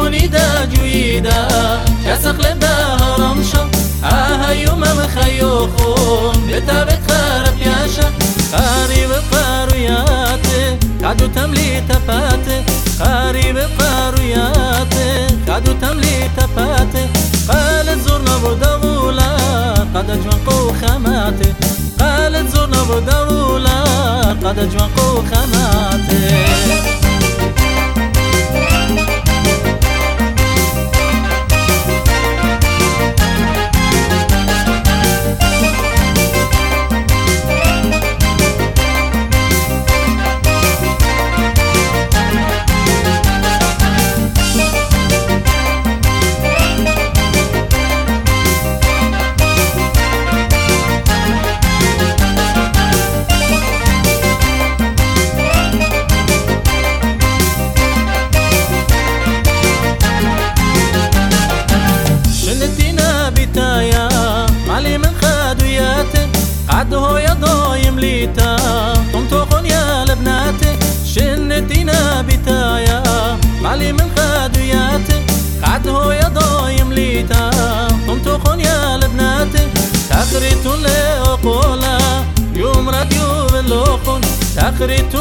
دريموني دا جويدا كسقلب دا هرمشا يوم مخيوخون بتابت خرب ياشا قريب قاروياتي كادو تملي تفاتي قريب قاروياتي كادو تملي تفاتي قالت زورنا بدولا قد اجوانقو خماتي قالت زورنا بدولا قد اجوانقو خماتي عد هو يا ضايم ليتا طمطوخن يا لبناتي شنتينا بتايا معلي من خادوياتي عد هو يا ضايم ليتا طمطوخن يا لبناتي تخريت لأقولا يوم راديو باللوخن تخريت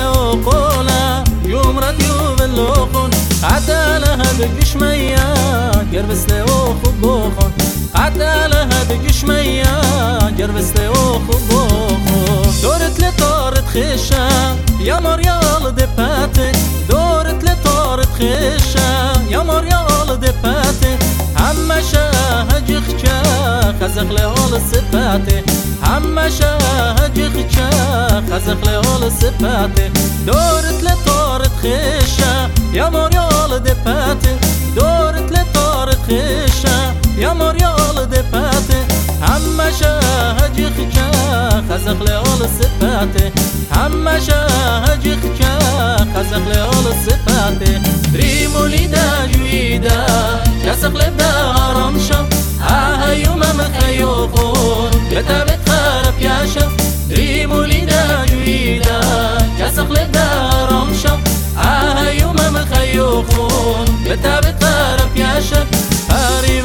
لأقولا يوم راديو باللوخن عدا لها بقشمية قربس لأخو بوخن عدا لها بقشمية قربس لأخو بوخن دورت لطارت خشة يا مريال دباتي دورت لطارت خشة يا مريال دباتي همشا هجخشا خزخ لهول السباتي همشا هجخشا خزخ لهول السباتي دورت لطارت خشة يا مريال دباتي دورت لطارت خشة يا مريال دباتي همشا هجخشا خزخ لهول السباتي همشا هجخشا خزخ لهول السباتي دريموني دا جويدا كسق لبدا هرمشا يوم مخيوخون كتابت خرب ياشا دريموني دا جويدا كسق لبدا هرمشا يوم مخيوخون كتابت خرب ياشا قريب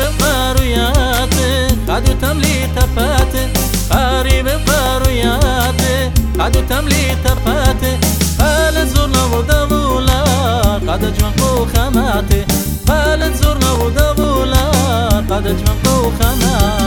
قاروياتي قادو تملي تفاتي قريب قاروياتي قادو تملي تفاتي قالت زورنا ودولا قد اجوانقو خماتي قالت زورنا ودولا قد اجوانقو خماتي